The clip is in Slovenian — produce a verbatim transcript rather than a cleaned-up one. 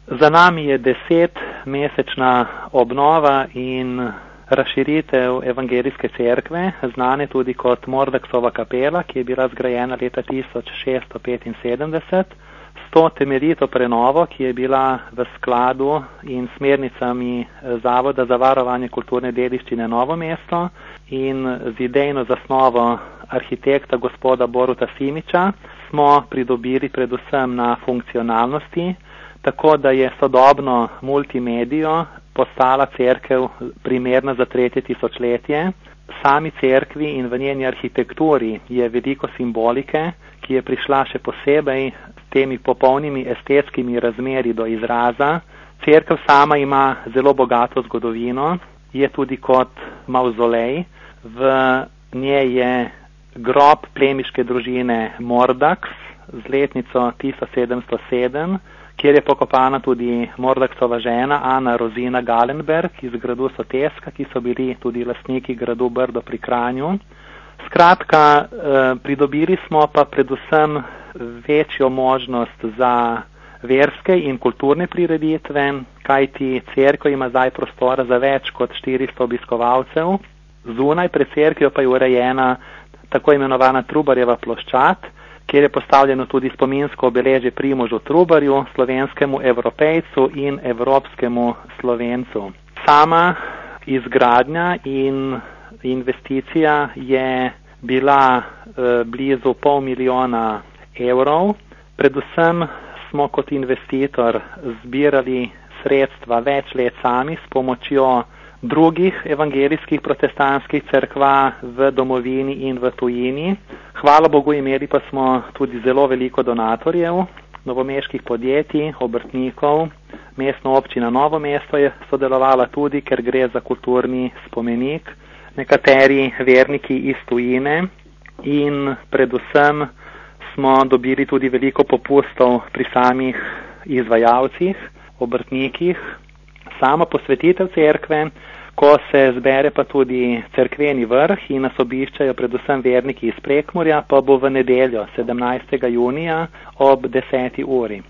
Za nami je desetmesečna obnova in razširitev evangelijske cerkve, znane tudi kot Mordaksova kapela, ki je bila zgrajena leta tisoč šeststo petinsedemdeset, s to temeljito prenovo, ki je bila v skladu in smernicami Zavoda za varovanje kulturne dediščine Novo mesto in z idejno zasnovo arhitekta gospoda Boruta Simiča, smo pridobili predvsem na funkcionalnosti, tako da je sodobno multimedijo postala cerkev primerna za tretje tisočletje. Sami cerkvi in v njeni arhitekturi je veliko simbolike, ki je prišla še posebej s temi popolnimi estetskimi razmeri do izraza. Cerkev sama ima zelo bogato zgodovino, je tudi kot mavzolej. V njej je grob plemiške družine Mordaks z letnico tisoč sedemsto sedem, kjer je pokopana tudi Mordaksova žena Ana Rozina Galenberg iz gradu Soteska, ki so bili tudi lastniki gradu Brdo pri Kranju. Skratka, pridobili smo pa predvsem večjo možnost za verske in kulturne prireditve, kajti cerkev ima zdaj prostora za več kot štiristo obiskovalcev. Zunaj pred cerkvijo pa je urejena tako imenovana Trubarjeva ploščad, kjer je postavljeno tudi spominsko obeležje Primožu Trubarju, slovenskemu evropejcu in evropskemu Slovencu. Sama izgradnja in investicija je bila eh, blizu pol milijona evrov. Predvsem smo kot investitor zbirali sredstva več let sami s pomočjo drugih evangelijskih protestantskih cerkva v domovini in v tujini. Hvala Bogu, imeli pa smo tudi zelo veliko donatorjev, novomeških podjetij, obrtnikov. Mestna občina Novo mesto je sodelovala tudi, ker gre za kulturni spomenik. Nekateri verniki iz tujine in predvsem smo dobili tudi veliko popustov pri samih izvajalcih, obrtnikih. Sama posvetitev cerkve, ko se zbere pa tudi cerkveni vrh in nas obiščajo predvsem verniki iz Prekmurja, pa bo v nedeljo sedemnajstega junija ob deseti uri.